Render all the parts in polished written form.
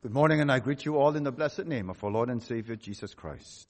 Good morning, and I greet you all in the blessed name of our Lord and Savior, Jesus Christ.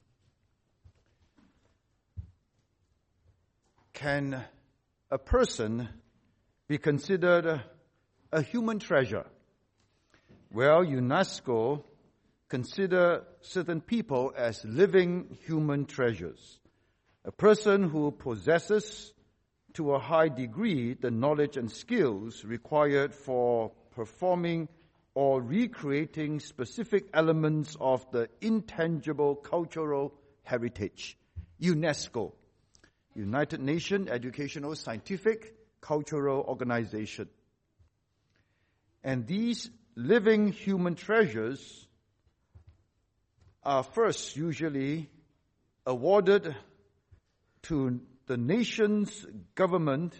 Can a person be considered a human treasure? Well, UNESCO consider certain people as living human treasures. A person who possesses to a high degree the knowledge and skills required for performing or recreating specific elements of the intangible cultural heritage. UNESCO, United Nations Educational, Scientific, Cultural Organization. And these living human treasures are first usually awarded to the nation's government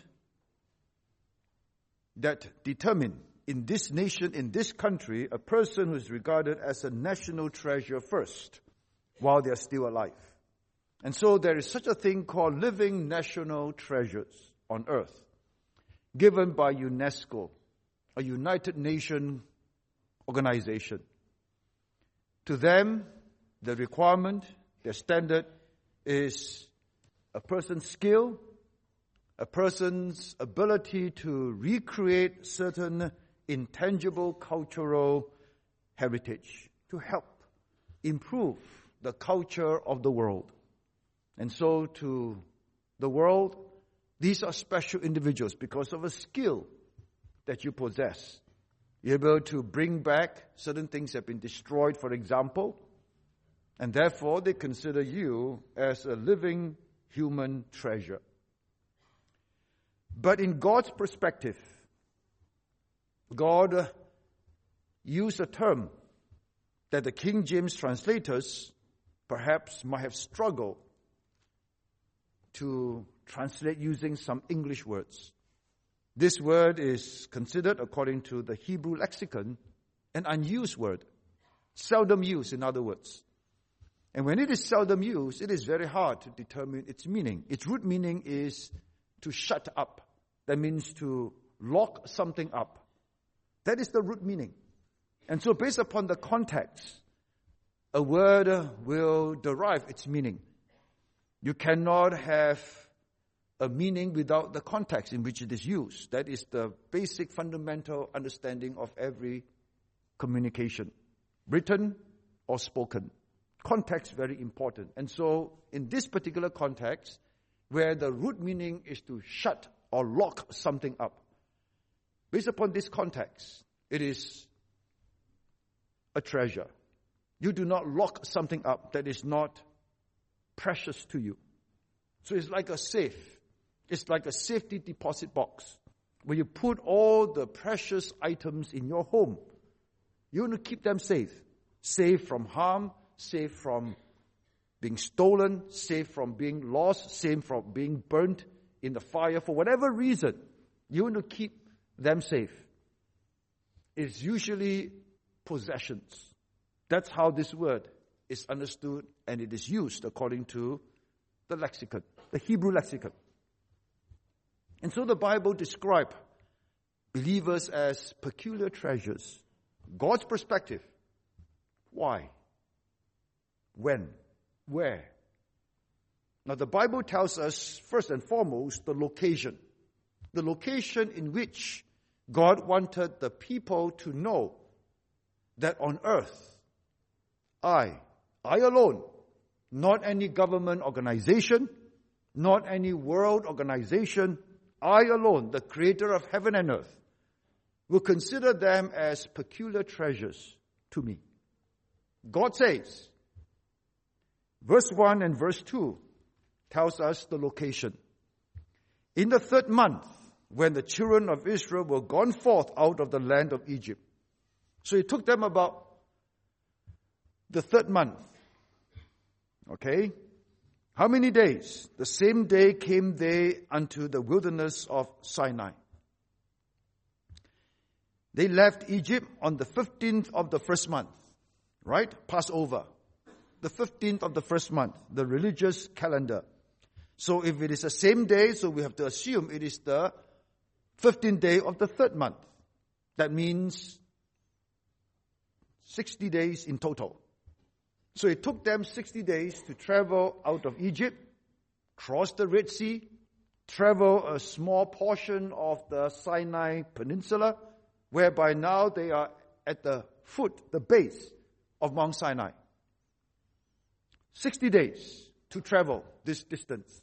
that determine in this nation, in this country, a person who is regarded as a national treasure first while they are still alive. And so there is such a thing called living national treasures on earth, given by UNESCO, a United Nations organization. To them, the requirement, their standard is a person's skill, a person's ability to recreate certain intangible cultural heritage to help improve the culture of the world. And so to the world, these are special individuals because of a skill that you possess. You're able to bring back certain things that have been destroyed, for example, and therefore they consider you as a living human treasure. But in God's perspective, God used a term that the King James translators perhaps might have struggled to translate using some English words. This word is considered, according to the Hebrew lexicon, an unused word, seldom used, in other words. And when it is seldom used, it is very hard to determine its meaning. Its root meaning is to shut up. That means to lock something up. That is the root meaning. And so based upon the context, a word will derive its meaning. You cannot have a meaning without the context in which it is used. That is the basic fundamental understanding of every communication, written or spoken. Context very important. And so in this particular context, where the root meaning is to shut or lock something up, based upon this context, it is a treasure. You do not lock something up that is not precious to you. So it's like a safe. It's like a safety deposit box where you put all the precious items in your home. You want to keep them safe. Safe from harm, safe from being stolen, safe from being lost, safe from being burnt in the fire. For whatever reason, you want to keep them safe. It's usually possessions. That's how this word is understood, and it is used according to the lexicon, the Hebrew lexicon. And so the Bible describes believers as peculiar treasures. God's perspective. Why? When? Where? Now the Bible tells us, first and foremost, the location. The location in which God wanted the people to know that on earth, I alone, not any government organization, not any world organization, I alone, the creator of heaven and earth, will consider them as peculiar treasures to me. God says, verse 1 and verse 2 tells us the location. In the 3rd month, when the children of Israel were gone forth out of the land of Egypt. So it took them about the 3rd month. Okay? How many days? The same day came they unto the wilderness of Sinai. They left Egypt on the 15th of the 1st month. Right? Passover. The 15th of the 1st month. The religious calendar. So if it is the same day, so we have to assume it is the 15th day of the 3rd month. That means 60 days in total. So it took them 60 days to travel out of Egypt, cross the Red Sea, travel a small portion of the Sinai Peninsula, whereby now they are at the base of Mount Sinai. 60 days to travel this distance.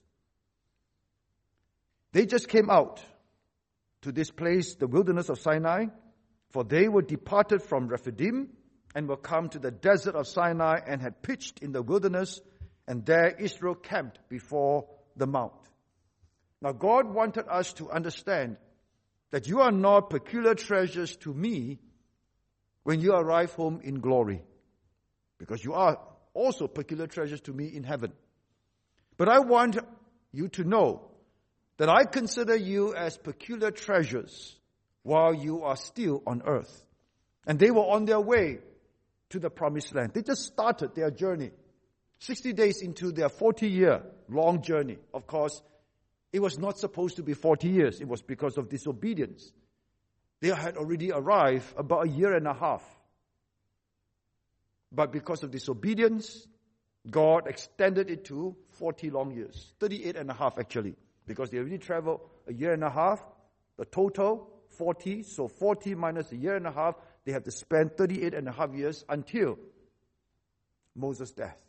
They just came out to this place, the wilderness of Sinai, for they were departed from Rephidim and were come to the desert of Sinai and had pitched in the wilderness, and there Israel camped before the mount. Now God wanted us to understand that you are not peculiar treasures to me when you arrive home in glory, because you are also peculiar treasures to me in heaven. But I want you to know that I consider you as peculiar treasures while you are still on earth. And they were on their way to the promised land. They just started their journey. 60 days into their 40-year long journey. Of course, it was not supposed to be 40 years. It was because of disobedience. They had already arrived about a year and a half. But because of disobedience, God extended it to 40 long years. 38 and a half actually. Because they already traveled a year and a half. The total, 40. So 40 minus a year and a half, they have to spend 38 and a half years until Moses' death.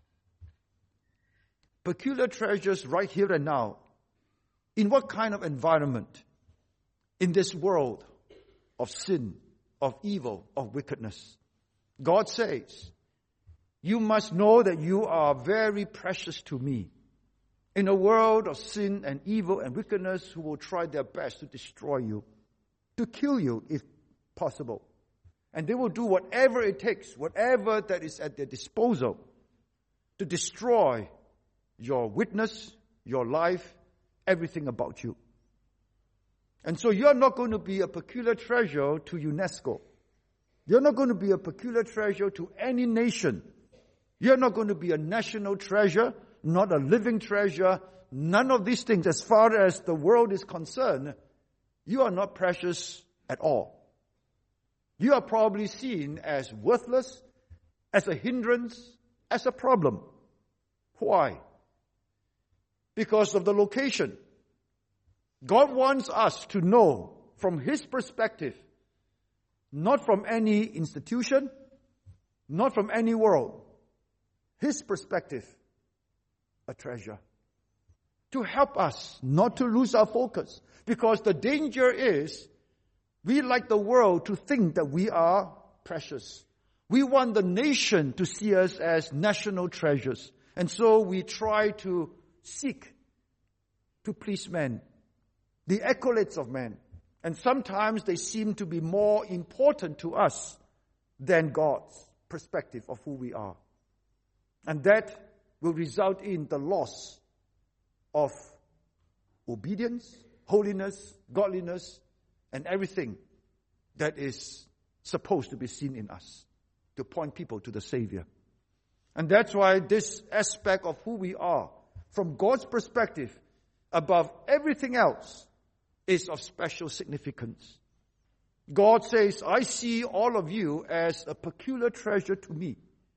Peculiar treasures right here and now. In what kind of environment? In this world of sin, of evil, of wickedness. God says, you must know that you are very precious to me. In a world of sin and evil and wickedness who will try their best to destroy you, to kill you if possible. And they will do whatever it takes, whatever that is at their disposal, to destroy your witness, your life, everything about you. And so you're not going to be a peculiar treasure to UNESCO. You're not going to be a peculiar treasure to any nation. You're not going to be a national treasure, not a living treasure. None of these things, as far as the world is concerned, you are not precious at all. You are probably seen as worthless, as a hindrance, as a problem. Why? Because of the location. God wants us to know from His perspective, not from any institution, not from any world. His perspective, a treasure. To help us not to lose our focus. Because the danger is, we like the world to think that we are precious. We want the nation to see us as national treasures. And so we try to seek to please men, the accolades of men. And sometimes they seem to be more important to us than God's perspective of who we are. And that will result in the loss of obedience, holiness, godliness, and everything that is supposed to be seen in us to point people to the Savior. And that's why this aspect of who we are, from God's perspective, above everything else, is of special significance. God says, I see all of you as a peculiar treasure to me.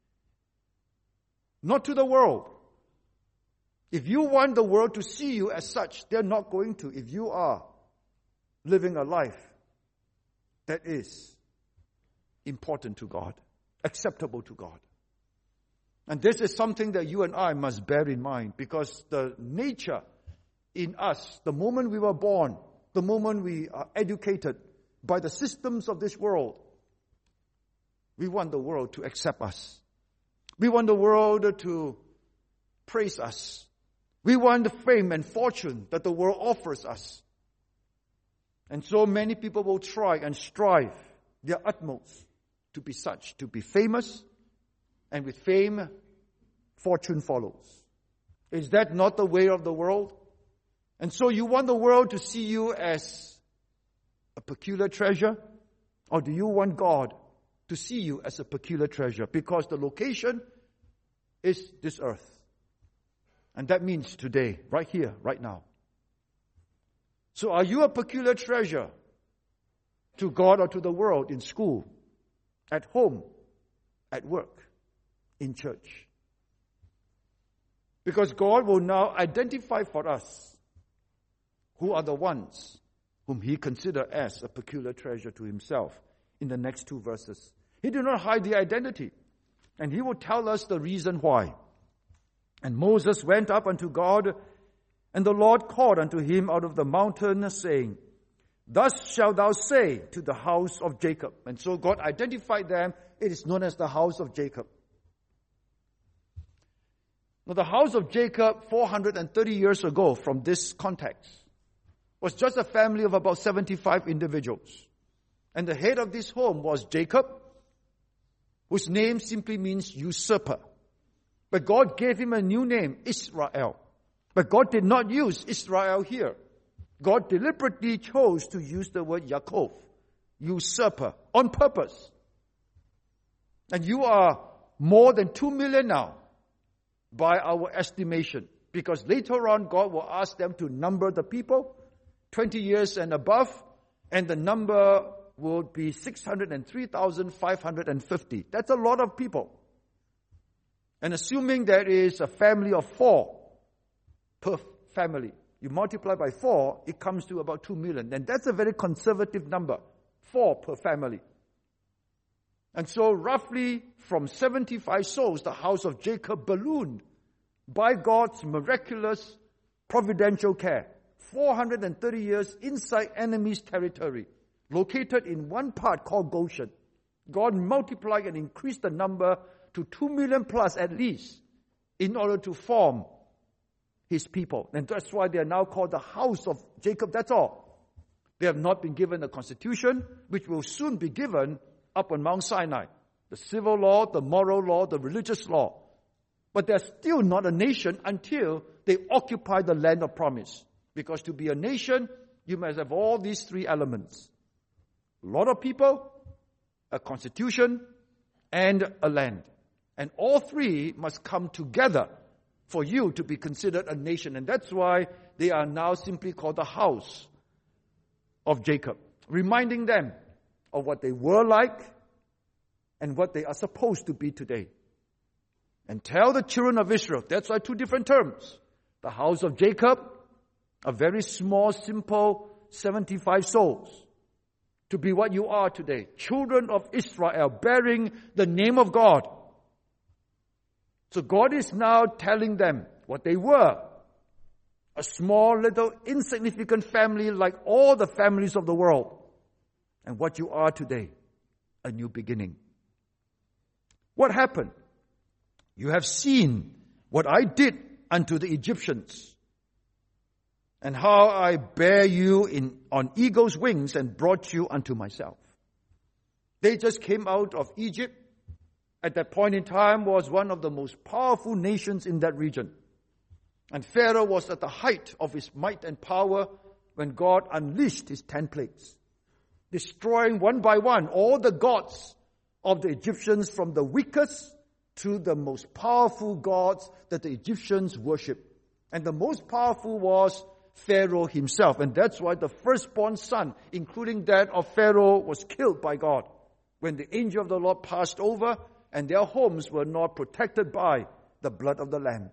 Not to the world. If you want the world to see you as such, they're not going to if you are living a life that is important to God, acceptable to God. And this is something that you and I must bear in mind, because the nature in us, the moment we were born, the moment we are educated by the systems of this world, we want the world to accept us. We want the world to praise us. We want the fame and fortune that the world offers us. And so many people will try and strive their utmost to be such, to be famous, and with fame, fortune follows. Is that not the way of the world? And so you want the world to see you as a peculiar treasure? Or do you want God to see you as a peculiar treasure? Because the location is this earth. And that means today, right here, right now. So are you a peculiar treasure to God or to the world, in school, at home, at work in church. Because God will now identify for us who are the ones whom He considers as a peculiar treasure to Himself in the next 2 verses. He did not hide the identity, and He will tell us the reason why. And Moses went up unto God, and the Lord called unto him out of the mountain, saying, Thus shalt thou say to the house of Jacob. And so God identified them. It is known as the house of Jacob. Now the house of Jacob 430 years ago from this context was just a family of about 75 individuals. And the head of this home was Jacob, whose name simply means usurper. But God gave him a new name, Israel. But God did not use Israel here. God deliberately chose to use the word Yaakov, usurper, on purpose. And you are more than 2 million now by our estimation. Because later on, God will ask them to number the people, 20 years and above, and the number will be 603,550. That's a lot of people. And assuming there is a family of 4 per family, you multiply by 4, it comes to about 2 million. And that's a very conservative number, 4 per family. And so roughly from 75 souls, the house of Jacob ballooned by God's miraculous providential care. 430 years inside enemy's territory, located in one part called Goshen. God multiplied and increased the number to 2 million plus at least in order to form His people. And that's why they are now called the house of Jacob. That's all. They have not been given a constitution, which will soon be given up on Mount Sinai. The civil law, the moral law, the religious law. But they're still not a nation until they occupy the land of promise. Because to be a nation, you must have all these 3 elements. A lot of people, a constitution, and a land. And all 3 must come together for you to be considered a nation. And that's why they are now simply called the house of Jacob. Reminding them of what they were like and what they are supposed to be today. And tell the children of Israel, that's why 2 different terms. The house of Jacob, a very small, simple 75 souls, to be what you are today. Children of Israel, bearing the name of God. So God is now telling them what they were. A small, little, insignificant family like all the families of the world. And what you are today, a new beginning. What happened? You have seen what I did unto the Egyptians, and how I bare you on eagle's wings and brought you unto myself. They just came out of Egypt. At that point in time was one of the most powerful nations in that region. And Pharaoh was at the height of his might and power when God unleashed His 10 plagues, destroying one by one all the gods of the Egyptians, from the weakest to the most powerful gods that the Egyptians worshipped. And the most powerful was Pharaoh himself. And that's why the firstborn son, including that of Pharaoh, was killed by God when the angel of the Lord passed over and their homes were not protected by the blood of the Lamb.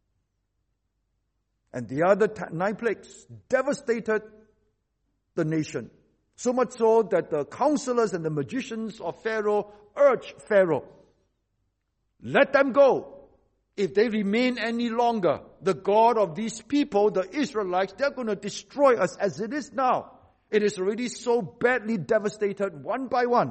And the other 9 plagues devastated the nation. So much so that the counselors and the magicians of Pharaoh urged Pharaoh, let them go. If they remain any longer, the God of these people, the Israelites, they're going to destroy us as it is now. It is already so badly devastated one by one.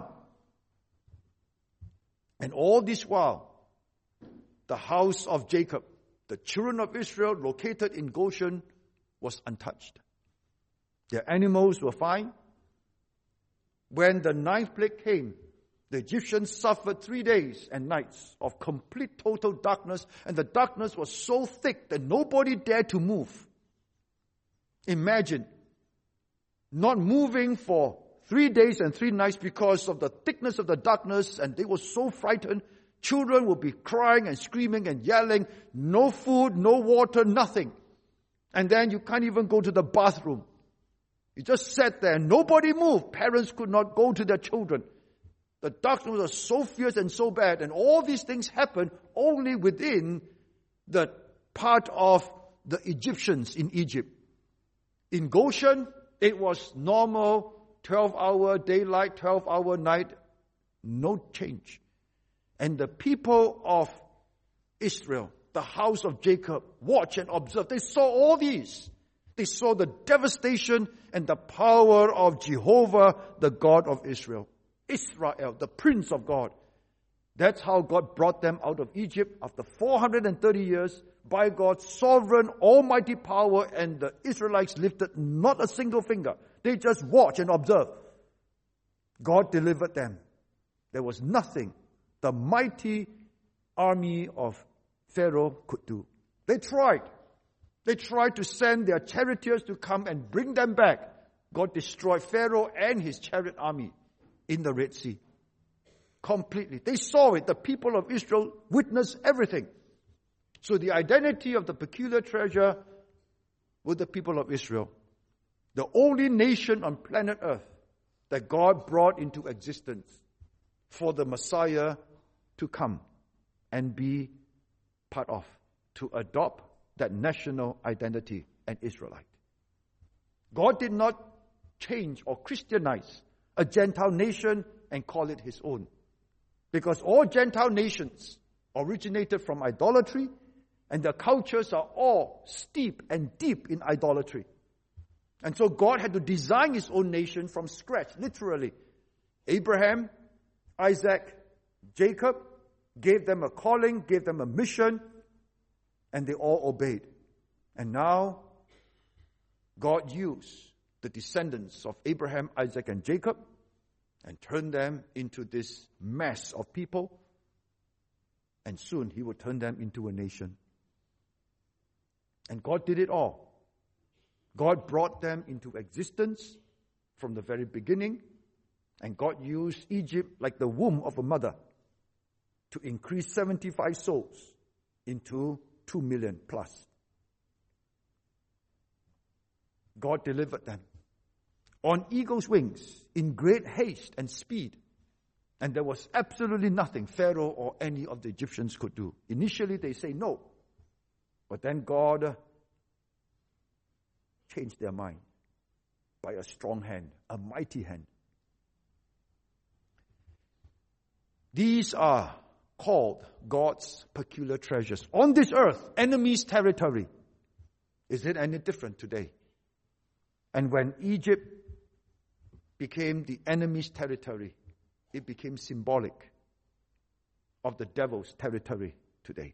And all this while, the house of Jacob, the children of Israel located in Goshen, was untouched. Their animals were fine. When the 9th plague came, the Egyptians suffered 3 days and nights of complete total darkness, and the darkness was so thick that nobody dared to move. Imagine not moving for 3 days and 3 nights because of the thickness of the darkness, and they were so frightened. Children would be crying and screaming and yelling, no food, no water, nothing. And then you can't even go to the bathroom. You just sat there, nobody moved. Parents could not go to their children. The darkness was so fierce and so bad, and all these things happened only within the part of the Egyptians in Egypt. In Goshen, it was normal 12-hour daylight, 12-hour night, no change. And the people of Israel, the house of Jacob, watched and observed. They saw all these. They saw the devastation and the power of Jehovah, the God of Israel. Israel, the Prince of God. That's how God brought them out of Egypt after 430 years by God's sovereign, almighty power, and the Israelites lifted not a single finger. They just watched and observed. God delivered them. There was nothing the mighty army of Pharaoh could do. They tried. They tried to send their charioteers to come and bring them back. God destroyed Pharaoh and his chariot army in the Red Sea. Completely. They saw it. The people of Israel witnessed everything. So the identity of the peculiar treasure were the people of Israel. The only nation on planet Earth that God brought into existence for the Messiah to come and be part of, to adopt that national identity and Israelite. God did not change or Christianize a Gentile nation and call it his own. Because all Gentile nations originated from idolatry, and their cultures are all steep and deep in idolatry. And so God had to design his own nation from scratch, literally. Abraham, Isaac, Jacob, gave them a calling, gave them a mission, and they all obeyed. And now, God used the descendants of Abraham, Isaac, and Jacob and turned them into this mass of people. And soon he will turn them into a nation. And God did it all. God brought them into existence from the very beginning. And God used Egypt like the womb of a mother to increase 75 souls into 2 million plus. God delivered them on eagle's wings in great haste and speed. And there was absolutely nothing Pharaoh or any of the Egyptians could do. Initially they say no. But then God changed their mind by a strong hand, a mighty hand. These are called God's peculiar treasures. On this earth, enemy's territory. Is it any different today? And when Egypt became the enemy's territory, it became symbolic of the devil's territory today.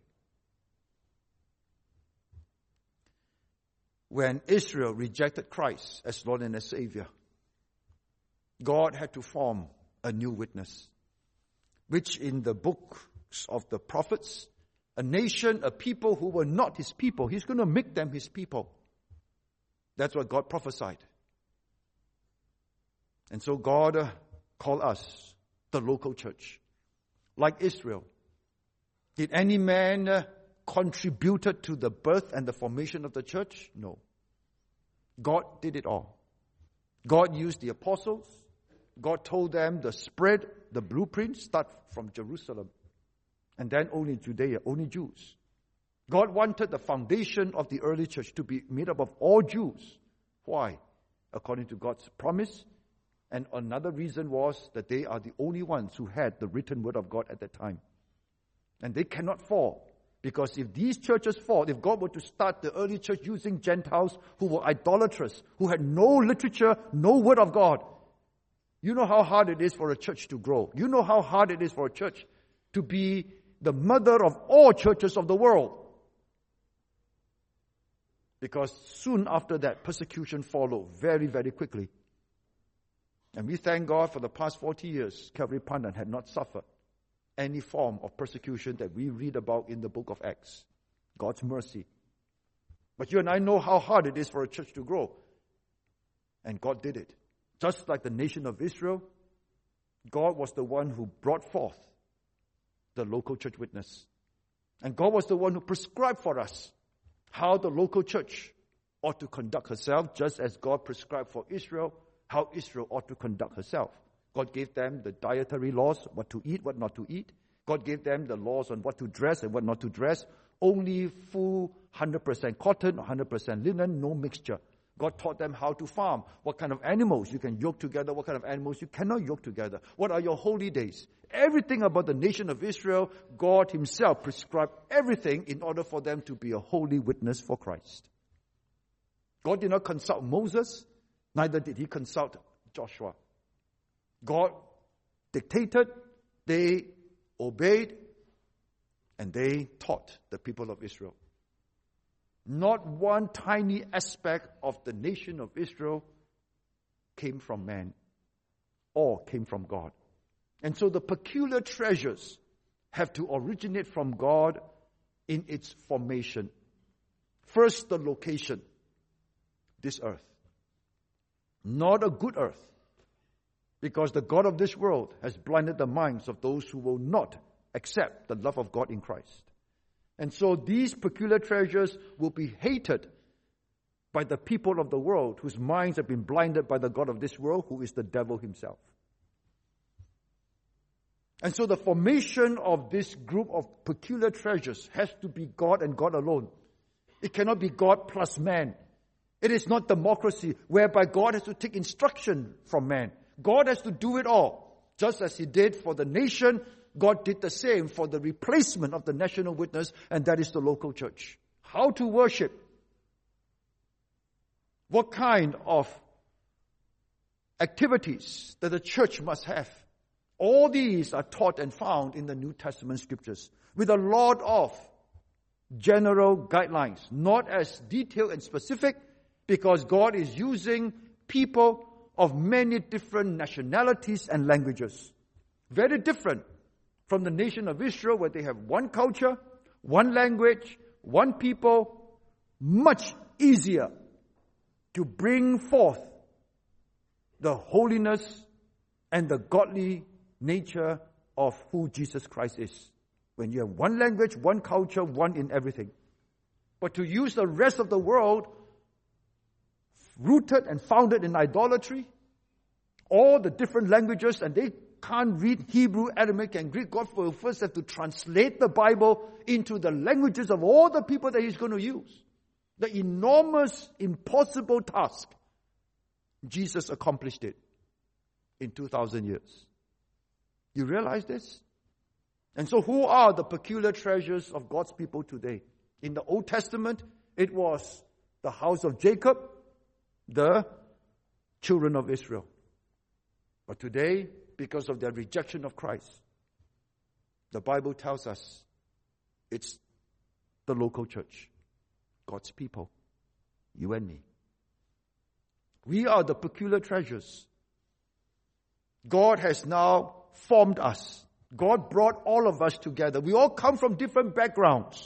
When Israel rejected Christ as Lord and as Savior, God had to form a new witness, which in the books of the prophets, a nation, a people who were not his people, he's going to make them his people. That's what God prophesied. And so God called us the local church. Like Israel. Did any man contributed to the birth and the formation of the church? No. God did it all. God used the apostles. God told them the spread, the blueprint, start from Jerusalem. And then only Judea, only Jews. God wanted the foundation of the early church to be made up of all Jews. Why? According to God's promise. And another reason was that they are the only ones who had the written word of God at that time. And they cannot fall. Because if these churches fall, if God were to start the early church using Gentiles who were idolatrous, who had no literature, no word of God, you know how hard it is for a church to grow. You know how hard it is for a church to be the mother of all churches of the world. Because soon after that, persecution followed very, very quickly. And we thank God for the past 40 years, Calvary Pandan had not suffered any form of persecution that we read about in the book of Acts. God's mercy. But you and I know how hard it is for a church to grow. And God did it. Just like the nation of Israel, God was the one who brought forth the local church witness. And God was the one who prescribed for us how the local church ought to conduct herself, just as God prescribed for Israel how Israel ought to conduct herself. God gave them the dietary laws, what to eat, what not to eat. God gave them the laws on what to dress and what not to dress. Only full 100% cotton, 100% linen, no mixture. God taught them how to farm, what kind of animals you can yoke together, what kind of animals you cannot yoke together. What are your holy days? Everything about the nation of Israel, God himself prescribed everything in order for them to be a holy witness for Christ. God did not consult Moses, neither did he consult Joshua. God dictated, they obeyed, and they taught the people of Israel. Not one tiny aspect of the nation of Israel came from man. All came from God. And so the peculiar treasures have to originate from God in its formation. First, the location. This earth. Not a good earth. Because the God of this world has blinded the minds of those who will not accept the love of God in Christ. And so these peculiar treasures will be hated by the people of the world whose minds have been blinded by the God of this world, who is the devil himself. And so the formation of this group of peculiar treasures has to be God and God alone. It cannot be God plus man. It is not democracy whereby God has to take instruction from man. God has to do it all. Just as he did for the nation, God did the same for the replacement of the national witness, and that is the local church. How to worship. What kind of activities that the church must have. All these are taught and found in the New Testament scriptures with a lot of general guidelines, not as detailed and specific, because God is using people of many different nationalities and languages. Very different from the nation of Israel, where they have one culture, one language, one people. Much easier to bring forth the holiness and the godly nature of who Jesus Christ is. When you have one language, one culture, one in everything. But to use the rest of the world rooted and founded in idolatry, all the different languages, and they can't read Hebrew, Aramaic, and Greek. God will first have to translate the Bible into the languages of all the people that he's going to use. The enormous, impossible task. Jesus accomplished it in 2,000 years. You realize this? And so who are the peculiar treasures of God's people today? In the Old Testament, it was the house of Jacob, the children of Israel. But today, because of their rejection of Christ, the Bible tells us it's the local church, God's people, you and me. We are the peculiar treasures. God has now formed us. God brought all of us together. We all come from different backgrounds.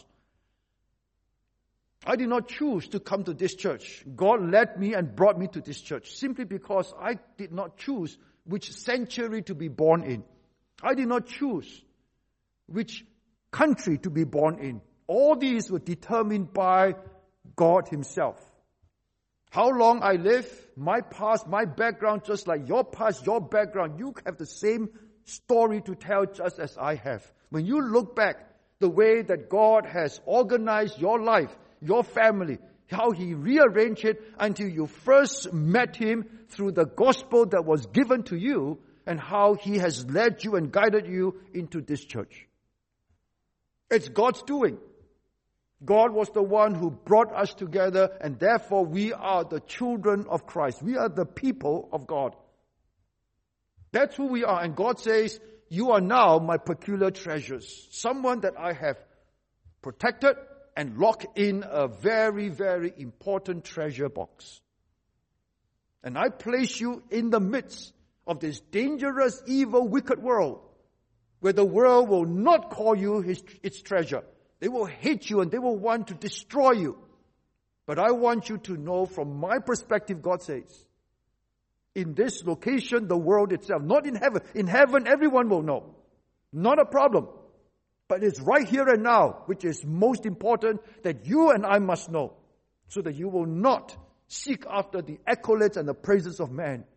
I did not choose to come to this church. God led me and brought me to this church simply because I did not choose which century to be born in. I did not choose which country to be born in. All these were determined by God himself. How long I live, my past, my background, just like your past, your background, you have the same story to tell just as I have. When you look back, the way that God has organized your life, your family, how he rearranged it until you first met him through the gospel that was given to you, and how he has led you and guided you into this church. It's God's doing. God was the one who brought us together, and therefore we are the children of Christ. We are the people of God. That's who we are. And God says, you are now my peculiar treasures. Someone that I have protected and locked in a very, very important treasure box. And I place you in the midst of this dangerous, evil, wicked world, where the world will not call you its treasure. They will hate you and they will want to destroy you. But I want you to know from my perspective, God says, in this location, the world itself, not in heaven. In heaven, everyone will know. Not a problem. But it's right here and now, which is most important, that you and I must know, so that you will not seek after the accolades and the praises of man,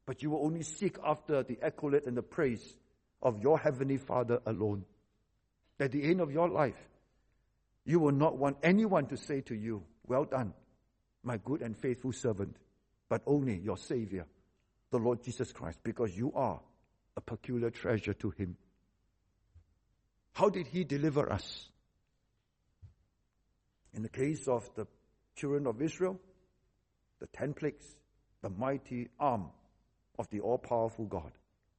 But you will only seek after the accolade and the praise of your Heavenly Father alone. At the end of your life, you will not want anyone to say to you, "Well done, my good and faithful servant," but only your Savior, the Lord Jesus Christ, because you are a peculiar treasure to Him. How did He deliver us? In the case of the children of Israel, the 10 plagues, the mighty arm of the all-powerful God.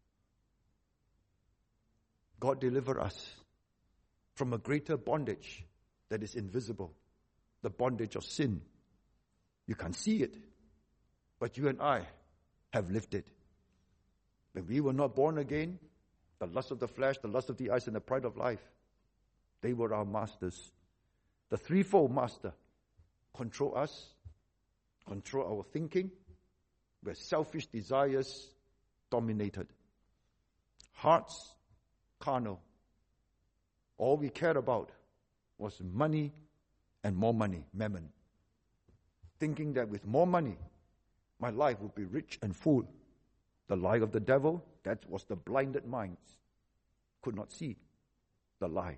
God delivered us from a greater bondage that is invisible, the bondage of sin. You can't see it, but you and I have lived it. When we were not born again, the lust of the flesh, the lust of the eyes, and the pride of life, they were our masters. The threefold master control us, control our thinking, where selfish desires dominated. Hearts, carnal. All we cared about was money and more money, mammon. Thinking that with more money, my life would be rich and full. The lie of the devil, that was the blinded minds, could not see the lie.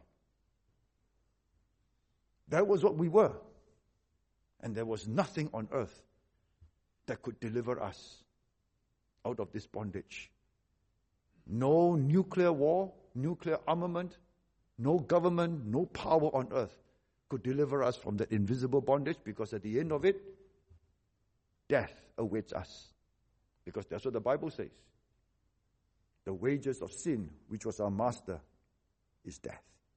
That was what we were. And there was nothing on earth that could deliver us out of this bondage. No nuclear war, nuclear armament, no government, no power on earth could deliver us from that invisible bondage, because at the end of it, death awaits us. Because that's what the Bible says. The wages of sin, which was our master, is death.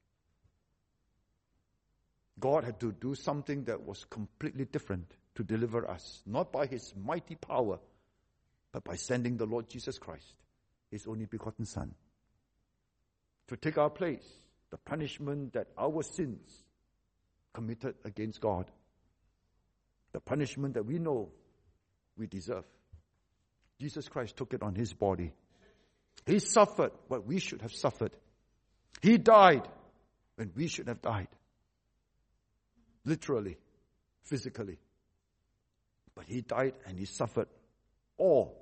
God had to do something that was completely different to deliver us, not by His mighty power, but by sending the Lord Jesus Christ, His only begotten Son, to take our place, the punishment that our sins committed against God, the punishment that we know we deserve. Jesus Christ took it on His body. He suffered what we should have suffered. He died when we should have died. Literally, physically. But He died and He suffered all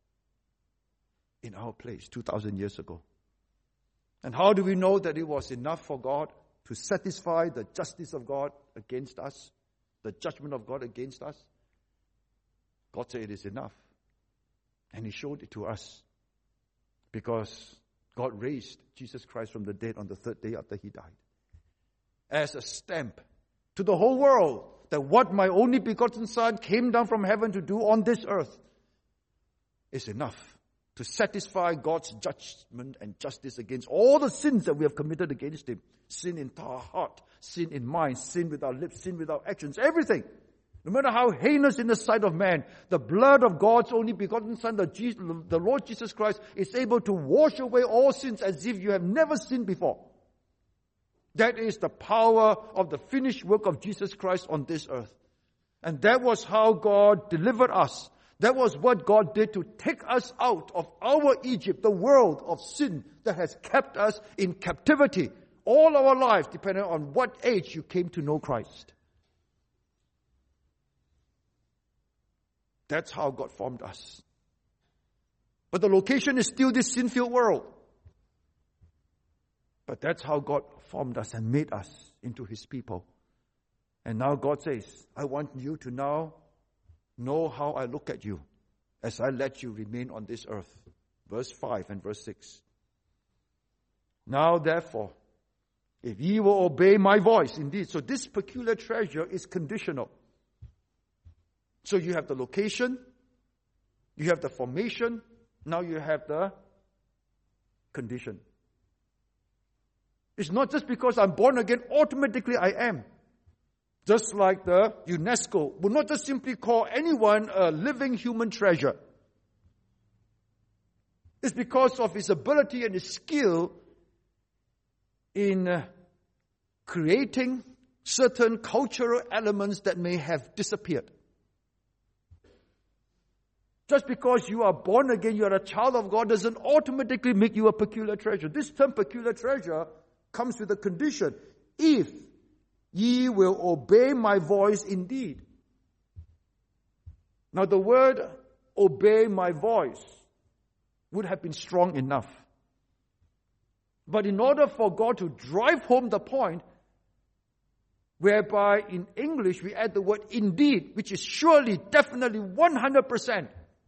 in our place 2,000 years ago. And how do we know that it was enough for God to satisfy the justice of God against us, the judgment of God against us? God said it is enough. And He showed it to us, because God raised Jesus Christ from the dead on the third day after He died, as a stamp to the whole world that what my only begotten Son came down from heaven to do on this earth is enough to satisfy God's judgment and justice against all the sins that we have committed against Him. Sin in our heart, sin in mind, sin with our lips, sin with our actions, everything. No matter how heinous in the sight of man, the blood of God's only begotten Son, the Lord Jesus Christ, is able to wash away all sins as if you have never sinned before. That is the power of the finished work of Jesus Christ on this earth. And that was how God delivered us. That was what God did to take us out of our Egypt, the world of sin that has kept us in captivity all our lives, depending on what age you came to know Christ. That's how God formed us. But the location is still this sin-filled world. But that's how God formed us and made us into His people. And now God says, I want you to now know how I look at you as I let you remain on this earth. Verse 5 and verse 6. Now therefore, if ye will obey my voice, indeed. So this peculiar treasure is conditional. So you have the location, you have the formation, now you have the condition. It's not just because I'm born again, automatically I am. Just like the UNESCO will not just simply call anyone a living human treasure. It's because of his ability and his skill in creating certain cultural elements that may have disappeared. Just because you are born again, you are a child of God, doesn't automatically make you a peculiar treasure. This term peculiar treasure comes with a condition. If ye will obey my voice indeed. Now the word obey my voice would have been strong enough. But in order for God to drive home the point, whereby in English we add the word indeed, which is surely, definitely, 100%,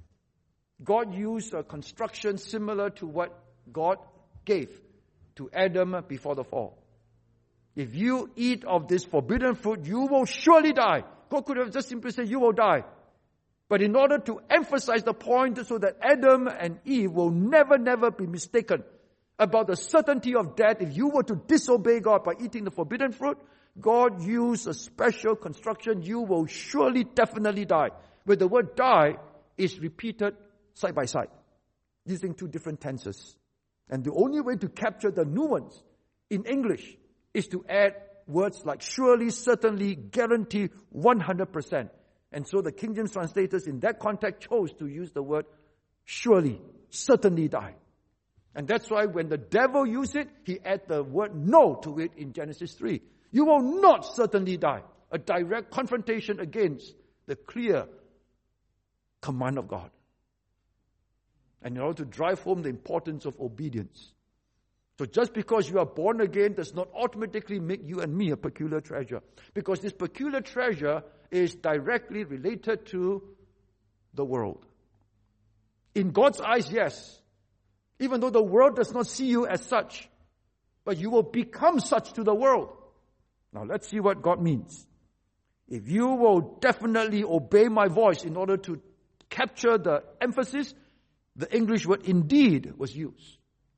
God used a construction similar to what God gave to Adam before the fall. If you eat of this forbidden fruit, you will surely die. God could have just simply said, you will die. But in order to emphasize the point so that Adam and Eve will never be mistaken about the certainty of death if you were to disobey God by eating the forbidden fruit, God used a special construction, you will surely, definitely die. Where the word die is repeated side by side, using two different tenses. And the only way to capture the nuance in English is to add words like surely, certainly, guarantee, 100%. And so the King James translators in that context chose to use the word surely, certainly die. And that's why when the devil used it, he added the word no to it in Genesis 3. You will not certainly die. A direct confrontation against the clear command of God. And in order to drive home the importance of obedience. So just because you are born again does not automatically make you and me a peculiar treasure. Because this peculiar treasure is directly related to the world. In God's eyes, yes. Even though the world does not see you as such. But you will become such to the world. Now let's see what God means. If you will definitely obey my voice in order to capture the emphasis, the English word indeed was used.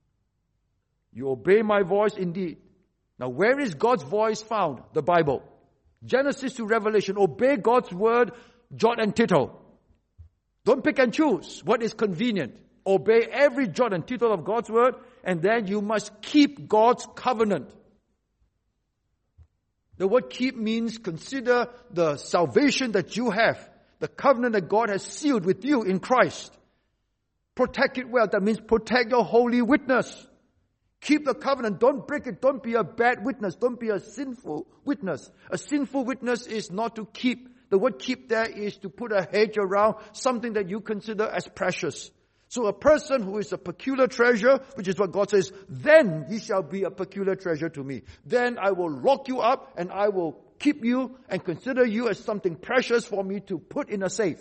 You obey my voice indeed. Now where is God's voice found? The Bible. Genesis to Revelation. Obey God's word, jot and tittle. Don't pick and choose what is convenient. Obey every jot and tittle of God's word, and then you must keep God's covenant. The word keep means consider the salvation that you have, the covenant that God has sealed with you in Christ. Protect it well. That means protect your holy witness. Keep the covenant. Don't break it. Don't be a bad witness. Don't be a sinful witness. A sinful witness is not to keep. The word keep there is to put a hedge around something that you consider as precious. So a person who is a peculiar treasure, which is what God says, then ye shall be a peculiar treasure to me. Then I will lock you up and I will keep you and consider you as something precious for me to put in a safe.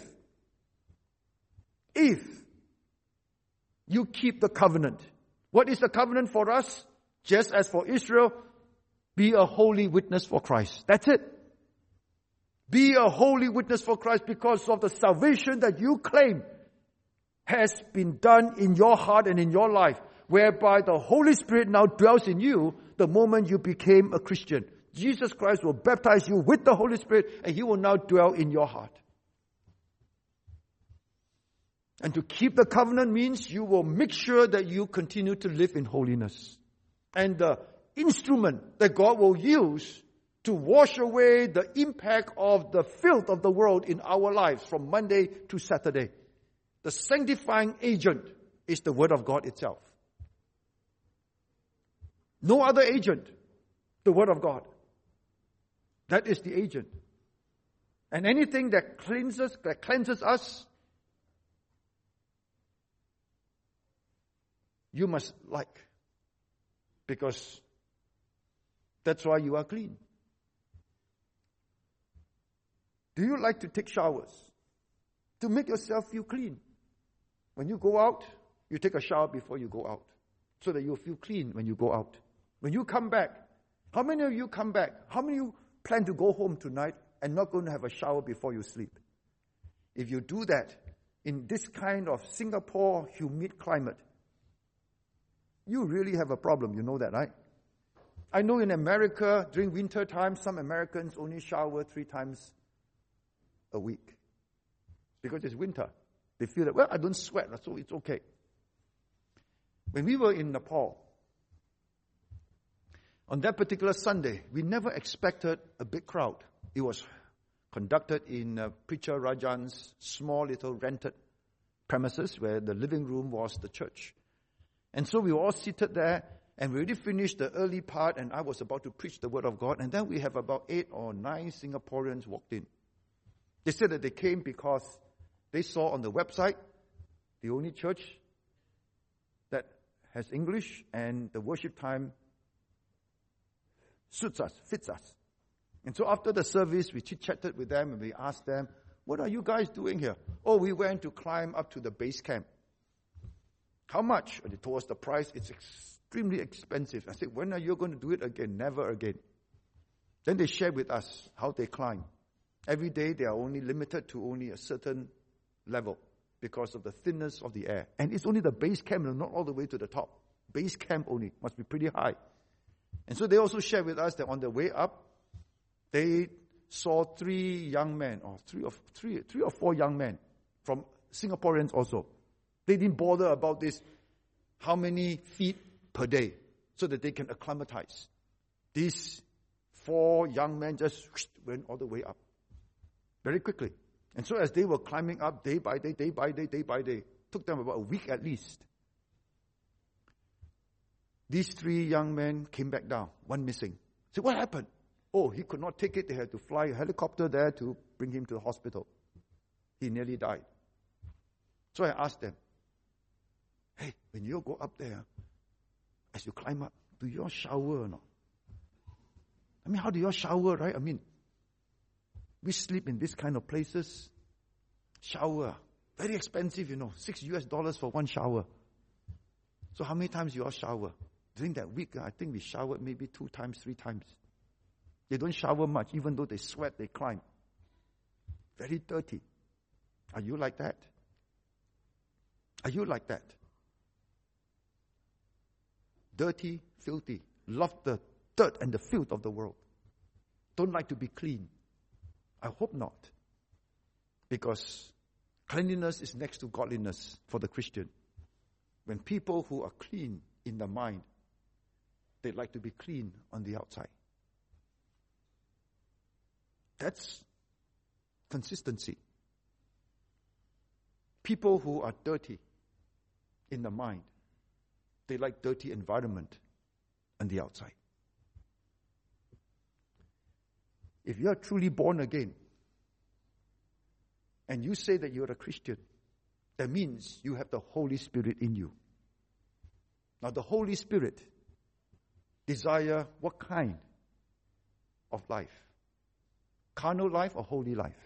If you keep the covenant. What is the covenant for us? Just as for Israel, be a holy witness for Christ. That's it. Be a holy witness for Christ because of the salvation that you claim has been done in your heart and in your life, whereby the Holy Spirit now dwells in you the moment you became a Christian. Jesus Christ will baptize you with the Holy Spirit and He will now dwell in your heart. And to keep the covenant means you will make sure that you continue to live in holiness. And the instrument that God will use to wash away the impact of the filth of the world in our lives from Monday to Saturday. The sanctifying agent is the Word of God itself. No other agent, the Word of God. That is the agent. And anything that cleanses us, you must like. Because that's why you are clean. Do you like to take showers? To make yourself feel clean. When you go out, you take a shower before you go out. So that you'll feel clean when you go out. When you come back, how many of you come back? How many of you plan to go home tonight and not going to have a shower before you sleep? If you do that in this kind of Singapore humid climate, you really have a problem. You know that, right? I know in America, during winter time, some Americans only shower 3 times a week. Because it's winter. They feel that, well, I don't sweat, so it's okay. When we were in Nepal, on that particular Sunday, we never expected a big crowd. It was conducted in Preacher Rajan's small little rented premises where the living room was the church. And so we were all seated there, and we already finished the early part, and I was about to preach the Word of God, and then we have about 8 or 9 Singaporeans walked in. They said that they came because they saw on the website, the only church has English, and the worship time suits us, fits us. And so after the service, we chit-chatted with them and we asked them, what are you guys doing here? Oh, we went to climb up to the base camp. How much? And they told us the price. It's extremely expensive. I said, when are you going to do it again? Never again. Then they shared with us how they climb. Every day they are only limited to only a certain level because of the thinness of the air. And it's only the base camp, not all the way to the top. Base camp only. Must be pretty high. And so they also shared with us that on the way up, they saw three or four young men from Singaporeans also. They didn't bother about this, how many feet per day, so that they can acclimatize. These 4 young men just went all the way up very quickly. And so as they were climbing up day by day, took them about a week at least. These 3 young men came back down, one missing. So what happened? Oh, he could not take it. They had to fly a helicopter there to bring him to the hospital. He nearly died. So I asked them, hey, when you go up there, as you climb up, do you all shower or not? I mean, how do you all shower, right? I mean, we sleep in this kind of places. Shower. Very expensive, $6 for one shower. So how many times you all shower? During that week, I think we showered maybe 2 times, 3 times. They don't shower much, even though they sweat, they climb. Very dirty. Are you like that? Are you like that? Dirty, filthy. Love the dirt and the filth of the world. Don't like to be clean. I hope not. Because cleanliness is next to godliness for the Christian. When people who are clean in the mind, they like to be clean on the outside. That's consistency. People who are dirty in the mind, they like dirty environment on the outside. If you are truly born again, and you say that you're a Christian, that means you have the Holy Spirit in you. Now the Holy Spirit desire what kind of life? Carnal life or holy life?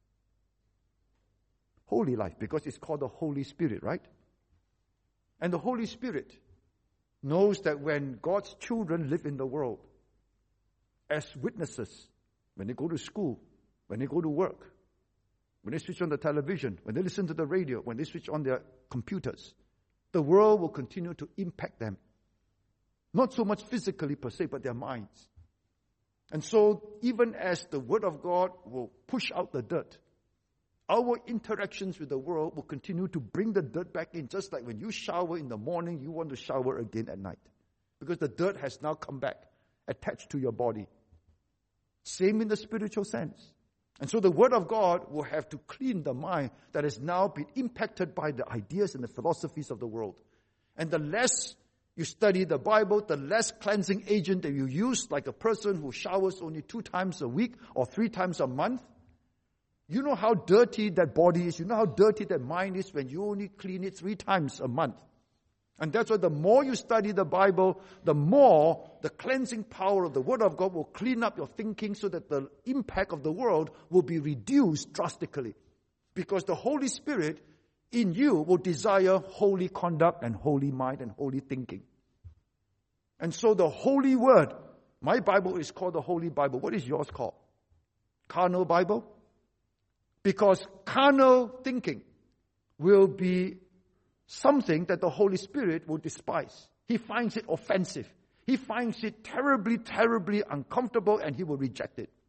Holy life, because it's called the Holy Spirit, right? And the Holy Spirit knows that when God's children live in the world as witnesses, when they go to school, when they go to work, when they switch on the television, when they listen to the radio, when they switch on their computers, the world will continue to impact them. Not so much physically per se, but their minds. And so, even as the Word of God will push out the dirt, our interactions with the world will continue to bring the dirt back in, just like when you shower in the morning, you want to shower again at night. Because the dirt has now come back, attached to your body. Same in the spiritual sense. And so the Word of God will have to clean the mind that has now been impacted by the ideas and the philosophies of the world. And the less you study the Bible, the less cleansing agent that you use, like a person who showers only 2 times a week or 3 times a month. You know how dirty that body is. You know how dirty that mind is when you only clean it 3 times a month. And that's why the more you study the Bible, the more the cleansing power of the Word of God will clean up your thinking so that the impact of the world will be reduced drastically. Because the Holy Spirit in you will desire holy conduct and holy mind and holy thinking. And so the Holy Word, my Bible is called the Holy Bible. What is yours called? Carnal Bible? Because carnal thinking will be something that the Holy Spirit will despise. He finds it offensive. He finds it terribly, terribly uncomfortable, and he will reject it.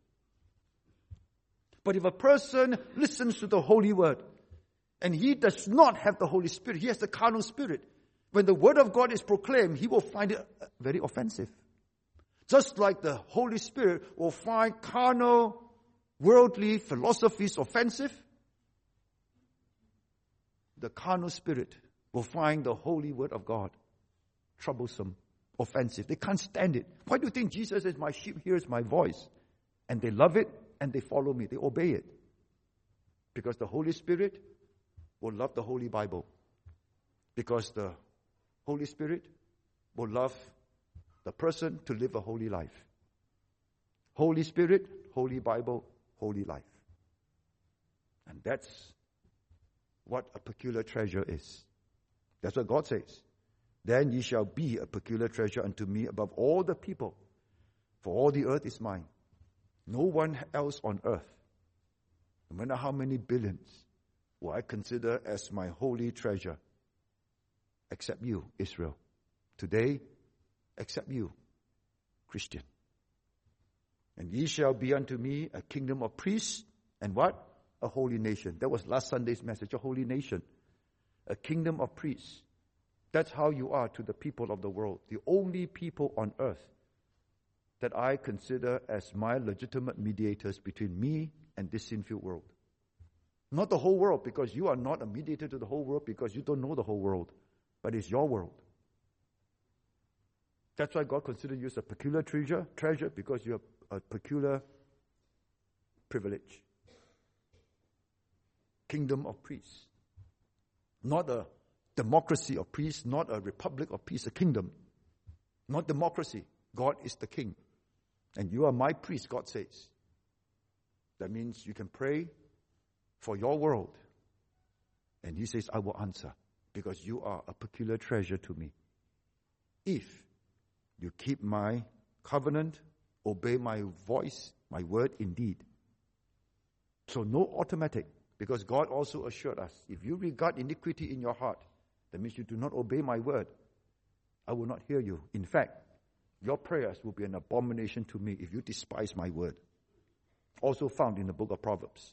But if a person listens to the Holy Word, and he does not have the Holy Spirit, he has the carnal spirit, when the Word of God is proclaimed, he will find it very offensive. Just like the Holy Spirit will find carnal, worldly philosophies offensive, the carnal spirit will find the holy Word of God troublesome, offensive. They can't stand it. Why do you think Jesus says, my sheep hears my voice? And they love it and they follow me. They obey it. Because the Holy Spirit will love the Holy Bible. Because the Holy Spirit will love the person to live a holy life. Holy Spirit, Holy Bible, holy life. And that's what a peculiar treasure is. That's what God says. Then ye shall be a peculiar treasure unto me above all the people, for all the earth is mine. No one else on earth, no matter how many billions, will I consider as my holy treasure, except you, Israel. Today, except you, Christian. And ye shall be unto me a kingdom of priests, and what? A holy nation. That was last Sunday's message, a holy nation. A kingdom of priests. That's how you are to the people of the world. The only people on earth that I consider as my legitimate mediators between me and this sin-filled world. Not the whole world, because you are not a mediator to the whole world, because you don't know the whole world. But it's your world. That's why God considers you as a peculiar treasure, because you have a peculiar privilege. Kingdom of priests. Not a democracy of priests, not a republic of priests, a kingdom. Not democracy. God is the king. And you are my priest, God says. That means you can pray for your world. And he says, I will answer, because you are a peculiar treasure to me. If you keep my covenant, obey my voice, my word indeed. So no automatic, because God also assured us, if you regard iniquity in your heart, that means you do not obey my word, I will not hear you. In fact, your prayers will be an abomination to me if you despise my word. Also found in the book of Proverbs.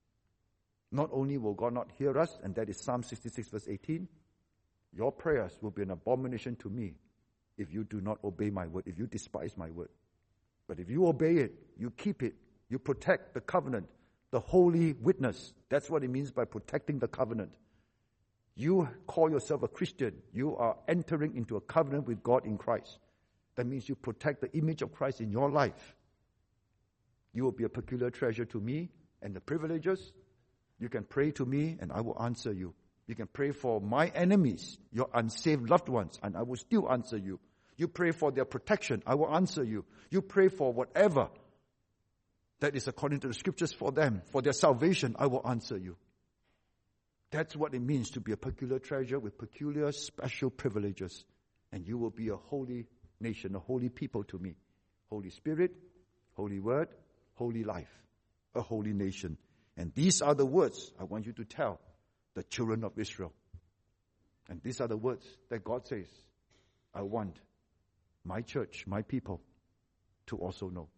Not only will God not hear us, and that is Psalm 66 verse 18, your prayers will be an abomination to me if you do not obey my word, if you despise my word. But if you obey it, you keep it, you protect the covenant, the holy witness. That's what it means by protecting the covenant. You call yourself a Christian. You are entering into a covenant with God in Christ. That means you protect the image of Christ in your life. You will be a peculiar treasure to me, and the privileges, you can pray to me and I will answer you. You can pray for my enemies, your unsaved loved ones, and I will still answer you. You pray for their protection, I will answer you. You pray for whatever that is according to the scriptures for them, for their salvation, I will answer you. That's what it means to be a peculiar treasure with peculiar special privileges. And you will be a holy nation, a holy people to me. Holy Spirit, Holy Word, holy life, a holy nation. And these are the words I want you to tell the children of Israel. And these are the words that God says, I want my church, my people, to also know.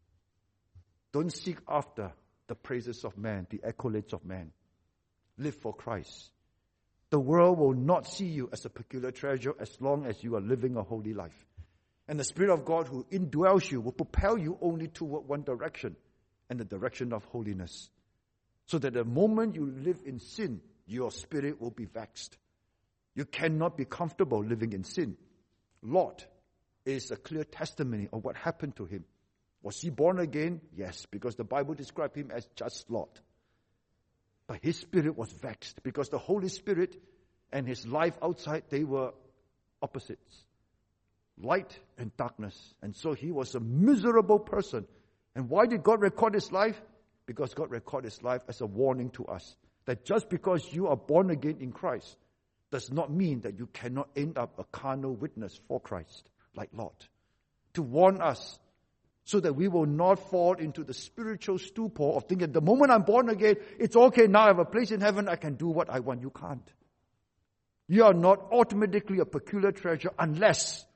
Don't seek after the praises of man, the accolades of man. Live for Christ. The world will not see you as a peculiar treasure as long as you are living a holy life. And the Spirit of God who indwells you will propel you only toward one direction, and the direction of holiness. So that the moment you live in sin, your spirit will be vexed. You cannot be comfortable living in sin. Lot is a clear testimony of what happened to him. Was he born again? Yes, because the Bible described him as just Lot. But his spirit was vexed because the Holy Spirit and his life outside, they were opposites. Light and darkness. And so he was a miserable person. And why did God record his life? Because God recorded his life as a warning to us. That just because you are born again in Christ does not mean that you cannot end up a carnal witness for Christ, like Lot. To warn us so that we will not fall into the spiritual stupor of thinking, the moment I'm born again, it's okay, now I have a place in heaven, I can do what I want. You can't. You are not automatically a peculiar treasure unless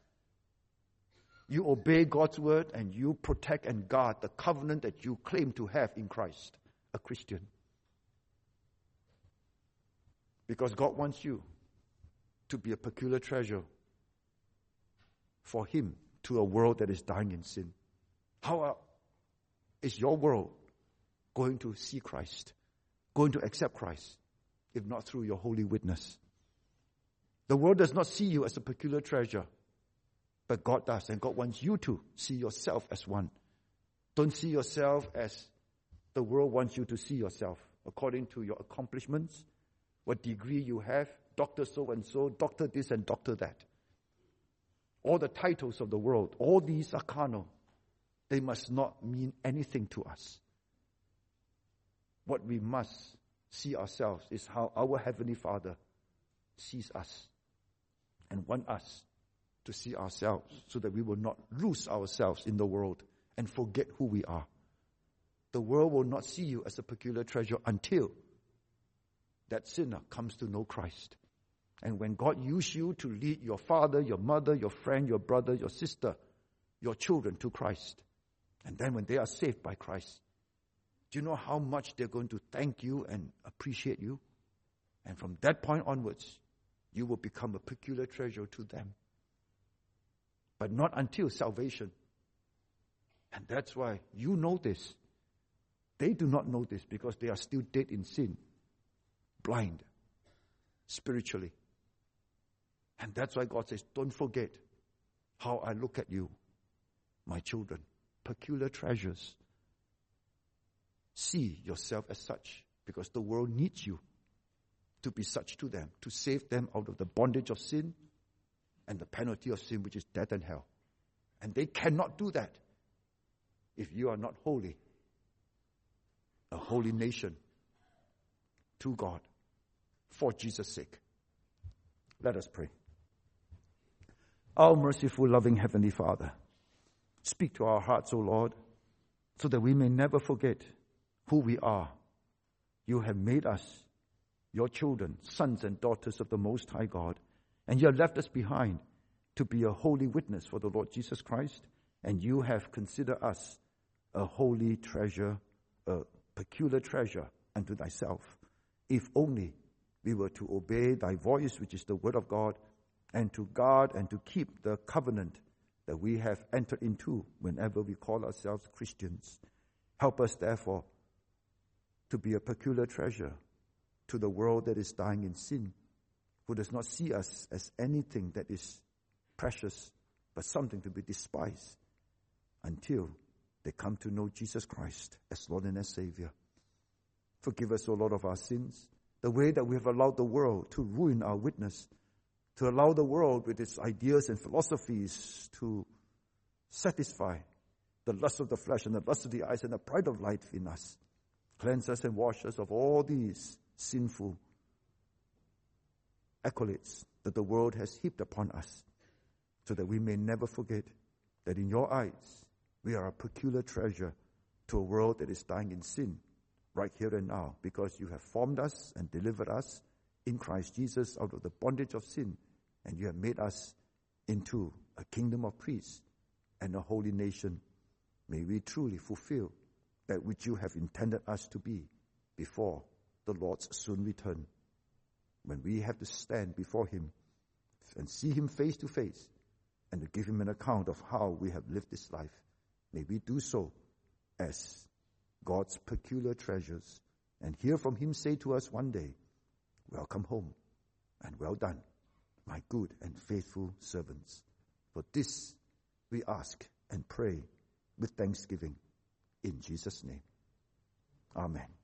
you obey God's word and you protect and guard the covenant that you claim to have in Christ, a Christian. Because God wants you to be a peculiar treasure for Him to a world that is dying in sin. How is your world going to see Christ, going to accept Christ, if not through your holy witness? The world does not see you as a peculiar treasure, but God does, and God wants you to see yourself as one. Don't see yourself as the world wants you to see yourself, according to your accomplishments, what degree you have, doctor so-and-so, doctor this and doctor that. All the titles of the world, all these are carnal. They must not mean anything to us. What we must see ourselves is how our Heavenly Father sees us and wants us to see ourselves so that we will not lose ourselves in the world and forget who we are. The world will not see you as a peculiar treasure until that sinner comes to know Christ. And when God uses you to lead your father, your mother, your friend, your brother, your sister, your children to Christ, and then when they are saved by Christ, do you know how much they're going to thank you and appreciate you? And from that point onwards, you will become a peculiar treasure to them. But not until salvation. And that's why you know this. They do not know this because they are still dead in sin, blind, spiritually. And that's why God says, don't forget how I look at you, my children, peculiar treasures. See yourself as such, because the world needs you to be such to them, to save them out of the bondage of sin and the penalty of sin, which is death and hell. And they cannot do that if you are not holy, a holy nation to God, for Jesus' sake. Let us pray. Our merciful, loving Heavenly Father, speak to our hearts, O Lord, so that we may never forget who we are. You have made us your children, sons and daughters of the Most High God, and you have left us behind to be a holy witness for the Lord Jesus Christ, and you have considered us a holy treasure, a peculiar treasure unto thyself. If only we were to obey thy voice, which is the word of God, and to guard and to keep the covenant that we have entered into whenever we call ourselves Christians. Help us, therefore, to be a peculiar treasure to the world that is dying in sin, who does not see us as anything that is precious, but something to be despised, until they come to know Jesus Christ as Lord and as Savior. Forgive us, O Lord, of our sins, the way that we have allowed the world to ruin our witness, to allow the world with its ideas and philosophies to satisfy the lust of the flesh and the lust of the eyes and the pride of life in us. Cleanse us and wash us of all these sinful accolades that the world has heaped upon us, so that we may never forget that in your eyes we are a peculiar treasure to a world that is dying in sin right here and now, because you have formed us and delivered us in Christ Jesus out of the bondage of sin, and you have made us into a kingdom of priests and a holy nation. May we truly fulfill that which you have intended us to be before the Lord's soon return, when we have to stand before him and see him face to face and to give him an account of how we have lived this life. May we do so as God's peculiar treasures, and hear from him say to us one day, welcome home and well done, my good and faithful servants. For this we ask and pray with thanksgiving in Jesus' name. Amen.